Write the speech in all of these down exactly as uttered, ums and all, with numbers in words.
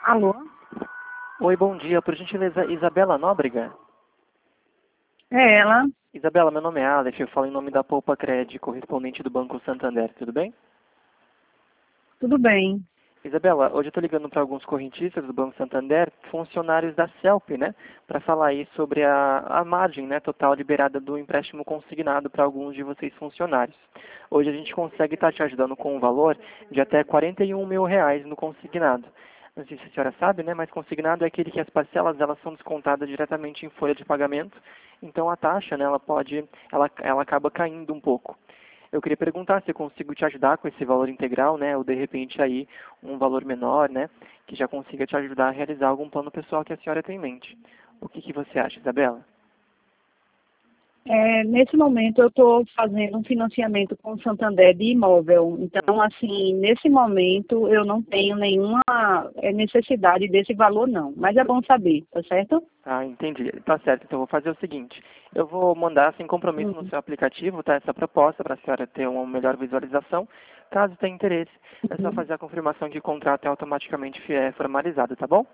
Alô? Oi, bom dia. Por gentileza, Isabela Nóbrega? É ela? Isabela, meu nome é Aleph, eu falo em nome da Poupa Cred, correspondente do Banco Santander, tudo bem? Tudo bem. Isabela, hoje eu estou ligando para alguns correntistas do Banco Santander, funcionários da CELP, né, para falar aí sobre a, a margem, né, total liberada do empréstimo consignado para alguns de vocês funcionários. Hoje a gente consegue estar te ajudando com um valor de até quarenta e um mil reais no consignado. Não sei se a senhora sabe, né, mas consignado é aquele que as parcelas elas são descontadas diretamente em folha de pagamento, então a taxa, né, ela pode, ela, ela acaba caindo um pouco. Eu queria perguntar se eu consigo te ajudar com esse valor integral, né, ou de repente aí um valor menor, né, que já consiga te ajudar a realizar algum plano pessoal que a senhora tem em mente. O que, que você acha, Isabela? É, nesse momento eu estou fazendo um financiamento com o Santander de imóvel. Então, assim, nesse momento eu não tenho nenhuma é, necessidade desse valor, não. Mas é bom saber, tá certo? Ah, entendi. Tá certo. Então, eu vou fazer o seguinte. Eu vou mandar sem compromisso no Hum. seu aplicativo, tá? Essa proposta para a senhora ter uma melhor visualização. Caso tenha interesse, é só Uhum. fazer a confirmação de contrato e automaticamente é formalizado, tá bom?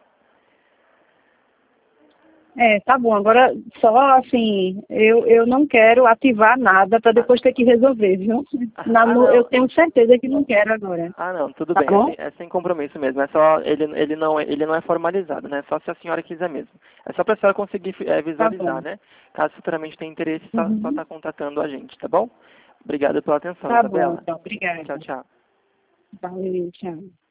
É, tá bom. Agora, só assim, eu, eu não quero ativar nada para Ah, depois ter que resolver, viu? Na- ah, no- eu não. tenho certeza que não quero agora. Ah, não, tudo Tá bem, é bom? sem, é sem compromisso mesmo, é só, ele, ele, não, é- ele não é formalizado, né, só se a senhora quiser mesmo. É só para a senhora conseguir é, Tá visualizar, bom. né, caso futuramente tenha interesse, só só Uhum. tá contatando a gente, tá bom? Obrigado pela atenção, Tá bom, Isabela. então. Tchau, Obrigada. tchau. Valeu, tchau.